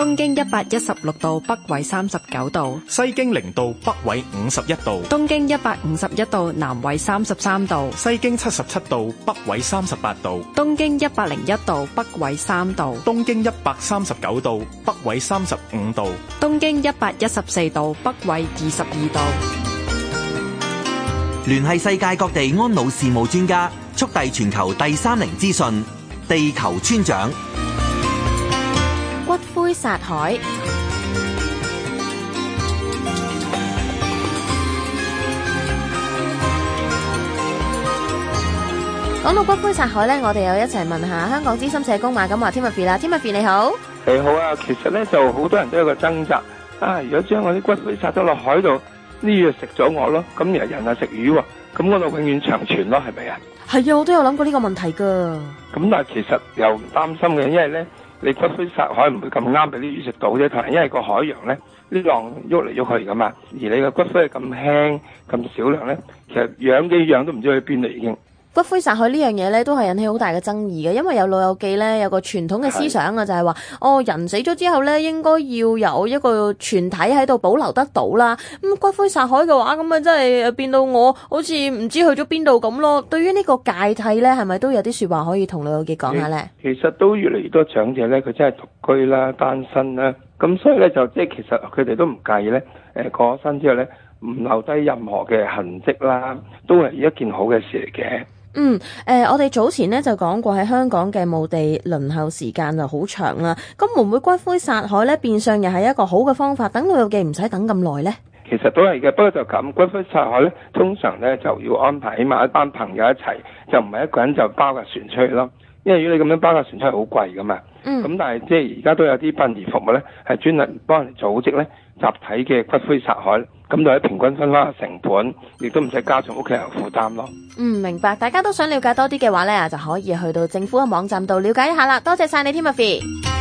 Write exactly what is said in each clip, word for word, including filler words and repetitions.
東經一百一十六度，北緯三十九度； 西經零度，北緯五十一度； 東經一百五十一度，南緯三十三度； 西經七十七度，北緯三十八度； 東經一百零一度，北緯三度； 東經一百三十九度，北緯三十五度； 東經一百一十四度，北緯二十二度。 聯繫世界各地安老事務專家，速遞全球第三齡資訊。地球村長骨灰撒海。講到骨灰撒海呢，我哋又一齊問下香港資深社工馬錦華 Timothy 啦。Timothy 你好。 你好啊，其實呢就好多人都有個掙扎啊，如果將我啲骨灰撒咗落海度，呢魚食咗我咯，咁而人啊食魚喎，咁嗰度永遠長存咯，係咪啊？係啊，我都有諗過呢個問題噶。 咁但係其實又唔擔心嘅，因為咧你骨灰撒海唔會咁啱俾啲魚食到啫，同埋因為個海洋咧呢浪喐嚟喐去噶嘛，而你嘅骨灰係咁輕咁少量咧，其實養幾養都唔知去邊度已經。 骨灰撒海呢樣嘢咧，都係引起好大嘅爭議嘅，因為有老友記咧有個傳統嘅思想啊，就係話哦，人死咗之後咧，應該要有一個全體喺度保留得到啦。咁骨灰撒海嘅話，咁啊真係變到我好似唔知去咗邊度咁咯。對於呢個界替咧，係咪都有啲說話可以同老友記講下咧？ 其實都越嚟越多長者咧，佢真係獨居啦、單身啦，咁所以咧就即係其實佢哋都唔介意咧，誒過咗身之後咧，唔留低任何嘅痕跡啦，都係一件好嘅事嚟嘅。 嗯，誒、呃，我哋早前咧就講過喺香港嘅墓地輪候時間就好長啦。咁會唔會骨灰撒海咧，變相又係一個好嘅方法，等老友記唔使等咁耐咧？ 其實都係嘅，不過就咁骨灰撒海咧，通常咧就要安排起碼一班朋友一齊，就唔係一個人就包架船出去咯。因為如果你咁樣包架船出去好貴噶嘛。嗯。咁但係即係而家都有啲殯儀服務咧，係專門幫人組織咧集體嘅骨灰撒海，咁就喺平均分翻個成本，亦都唔使加重屋企人負擔咯。 嗯，明白。大家都想了解多啲嘅話咧，就可以去到政府嘅網站度了解一下啦。多謝晒你 Timothy。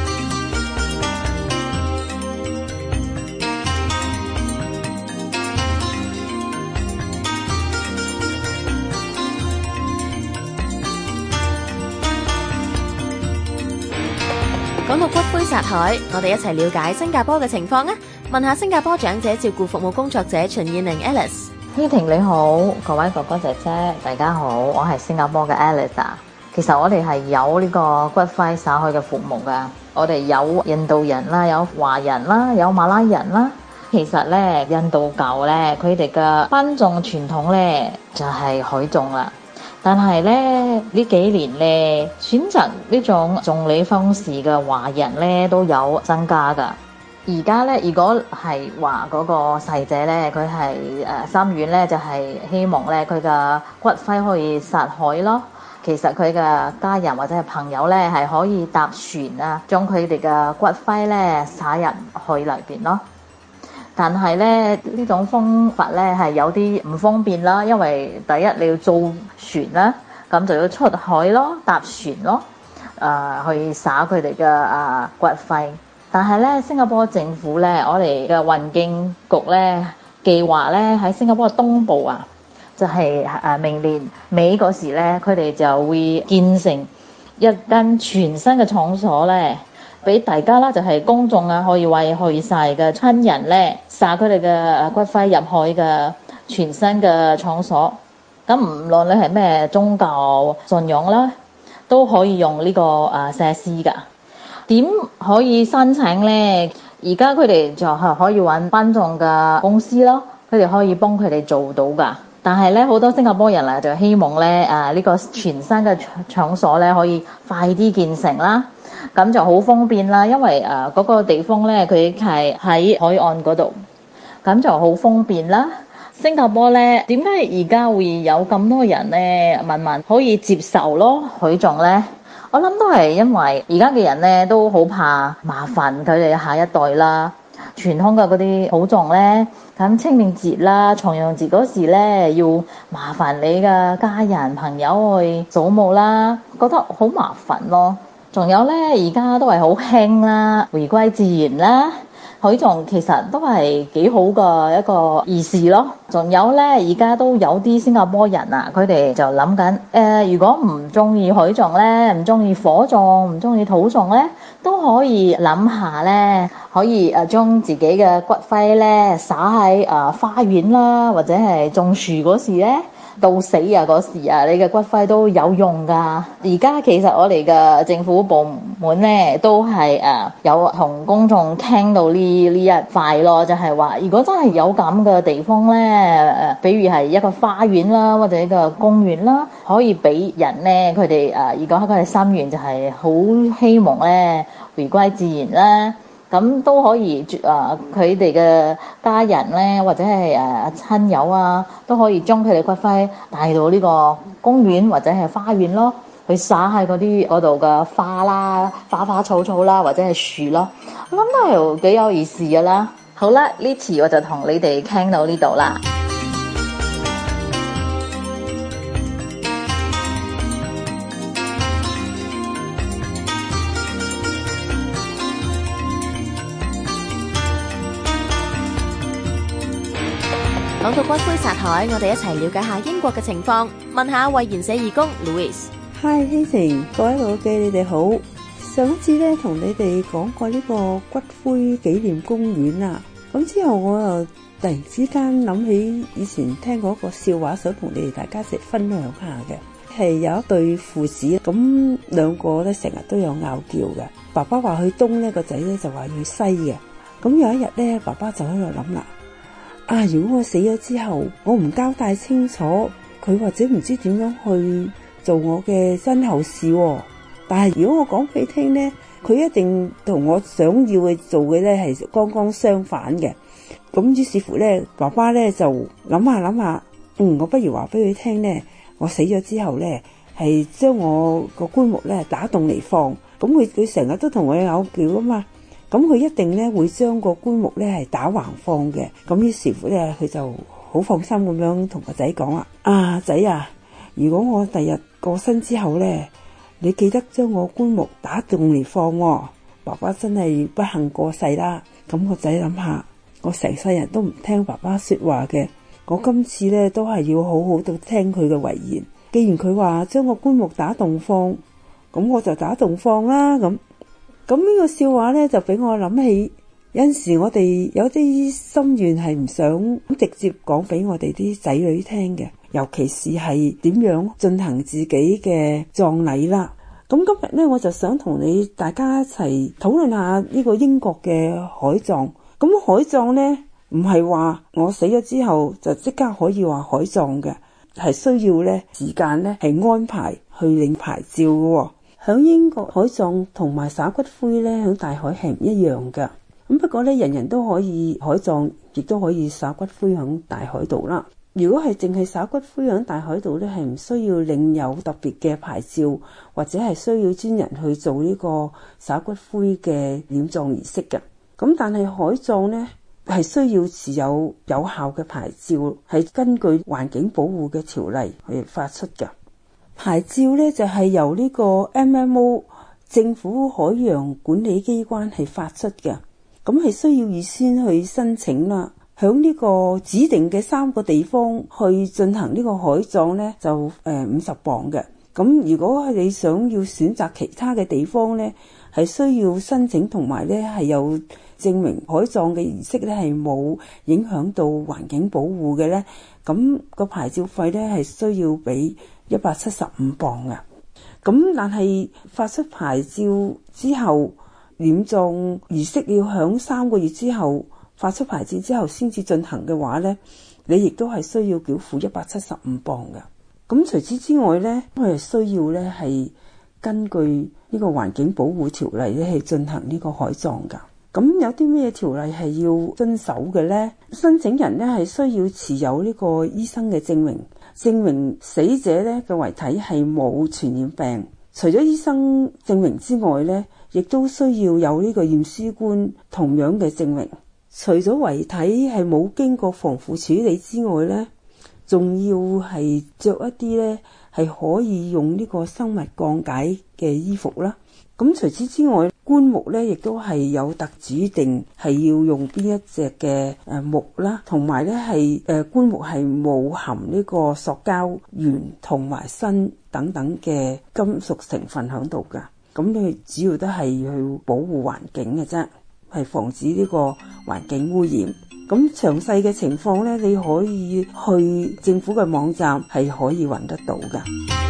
講到骨灰撒海，我哋一齊了解新加坡嘅情況啊！問下新加坡長者照顧服務工作者陳燕玲 Alice。 希婷你好，各位哥哥姐姐大家好，我係新加坡嘅 Alice 啊。其實我哋係有呢個骨灰撒海嘅服務噶，我哋有印度人啦，有華人啦，有馬拉人啦。其實咧，印度教咧，佢哋嘅殯葬傳統咧就係海葬啦。但係咧呢幾年咧，選擇呢種葬禮方式嘅華人咧都有增加噶。而家咧，如果係話嗰個逝者咧，佢係誒心願咧，就係、是、希望咧佢嘅骨灰可以撒海咯。其實佢嘅家人或者係朋友咧，係可以搭船啊，將佢哋嘅骨灰咧撒入海裏邊咯。但係咧呢種方法咧係有啲唔方便啦，因為第一你要租船啦，咁就要出海咯，搭船咯，誒、呃、去撒佢哋嘅誒骨灰。但係咧，新加坡政府咧，我哋嘅環境局咧計劃咧喺新加坡東部啊，就係、是、誒明年尾嗰時咧，佢哋就會建成一間全新嘅場所咧。俾大家啦，就係公眾啊，可以為去世嘅親人咧撒佢哋嘅骨灰入海嘅全新嘅場所。咁唔論你係咩宗教信仰啦，都可以用呢個誒設施噶。點可以申請咧？而家佢哋就係可以揾殯葬嘅公司咯，佢哋可以幫佢哋做到噶。但係咧，好多新加坡人啊，就希望咧誒呢個全新嘅場所咧可以快啲建成啦。咁就好方便啦，因為誒嗰、呃那個地方咧，佢係喺海岸嗰度，咁就好方便啦。新加坡咧，點解而家會有咁多人咧，慢慢可以接受咯海葬咧？我諗都係因為而家嘅人咧都好怕麻煩佢哋下一代啦。傳統嘅嗰啲海葬咧，咁清明節啦、重陽節嗰時咧，要麻煩你嘅家人朋友去掃墓啦，覺得好麻煩咯。仲有咧，而家都係好興啦，回歸自然啦， 海葬其實都係幾好嘅一個儀式咯。仲有呢，而家都有啲新加坡人啊，佢哋就諗緊誒，如果唔中意海葬呢，唔中意火葬，唔中意土葬呢，都可以諗下呢，可以誒將自己嘅骨灰呢撒喺誒花園啦，或者係種樹嗰時呢。到死啊嗰時啊，你嘅骨灰都有用噶。而家其實我哋嘅政府部門咧，都係誒有同公眾傾到呢呢一塊咯，就係話如果真係有咁嘅地方咧，誒，比如係一個花園啦，或者一個公園啦，可以俾人咧，佢哋誒，如果佢哋心願就係好希望咧回歸自然啦。咁都可以誒，佢哋嘅家人咧，或者係誒親友啊，都可以將佢哋骨灰帶到呢個公園或者係花園咯，去撒喺嗰啲嗰度嘅花啦、花花草草啦，或者係樹咯。我諗都係幾有意思㗎啦。好啦，呢次我就同你哋傾到呢度啦。 講到骨灰撒海，我哋一齊了解下英國嘅情況，問下為賢社義工 Louis。 Hi， 希晴，各位老記，你哋好。上一次咧同你哋講過呢個骨灰紀念公園啦，咁之後我又突然之間諗起以前聽過一個笑話，想同你哋大家一齊分享下嘅，係有一對父子，咁兩個咧成日都有拗撬嘅。爸爸話去東呢，個仔咧就話要西嘅。咁有一日咧，爸爸就喺度諗啦。啊！如果我死咗之後，我唔交代清楚，佢或者唔知點樣去做我嘅身後事喎。但係如果我講俾你聽呢，佢一定同我想要去做嘅呢係剛剛相反嘅。咁於是乎呢，爸爸呢就諗下諗下，嗯，我不如話俾佢聽呢，我死咗之後呢，係將我個棺木呢打洞嚟放。咁佢佢成日都同我拗撬啊嘛。咁佢一定咧會將個棺木咧係打橫放嘅，咁於是乎咧佢就好放心咁樣同個仔講啦：啊仔啊，如果我第日過身之後咧，你記得將我棺木打洞嚟放喎。爸爸真係不幸過世啦。咁個仔諗下，我成世人都唔聽爸爸說話嘅，我今次咧都係要好好地聽佢嘅遺言。既然佢話將個棺木打洞放，咁我就打洞放啦。咁咁呢個笑話咧就俾我諗起，有陣時我哋有啲心願係唔想直接講俾我哋啲仔女聽嘅，尤其是係點樣進行自己嘅葬禮啦。咁今日咧我就想同你大家一齊討論下呢個英國嘅海葬。咁海葬咧唔係話我死咗之後就即刻可以話海葬嘅，係需要咧時間咧係安排去領牌照嘅。響英國海葬同埋撒骨灰咧，響大海係唔一樣噶。咁不過咧，人人都可以海葬，亦都可以撒骨灰響大海度啦。如果係淨係撒骨灰響大海度咧，係唔需要領有特別嘅牌照，或者係需要專人去做呢個撒骨灰嘅殮葬儀式嘅。咁但係海葬咧係需要持有有效嘅牌照，係根據環境保護嘅條例去發出嘅。牌照咧就係由呢個 M M O 政府海洋管理機關係發出嘅，咁係需要預先去申請啦。響呢個指定嘅三個地方去進行呢個海葬咧，就誒五十磅嘅。咁如果係你想要選擇其他嘅地方咧，係需要申請同埋咧係有證明海葬嘅儀式咧係冇影響到環境保護嘅咧，咁個牌照費咧係需要俾一百七十五磅嘅。咁但係發出牌照之後，殮葬儀式要響三個月之後發出牌照之後先至進行嘅話咧，你亦都係需要繳付一百七十五磅嘅。咁除此之外咧，我係需要咧係根據呢個環境保護條例咧係進行呢個海葬噶。咁有啲咩條例係要遵守嘅咧？申請人咧係需要持有呢個醫生嘅證明，證明死者咧嘅遺體係冇傳染病。除咗醫生證明之外咧，亦都需要有呢個驗屍官同樣嘅證明。除咗遺體係冇經過防腐處理之外咧，仲要係着一啲咧係可以用呢個生物降解嘅嘅衣服啦。咁除此之外，棺木咧亦都係有特指定係要用邊一隻嘅誒木啦，同埋咧係誒棺木係冇含呢個塑膠鉛同埋砷等等嘅金屬成分喺度噶。咁你主要都係去保護環境嘅啫，係防止呢個環境污染。咁詳細嘅情況咧，你可以去政府嘅網站係可以揾得到噶。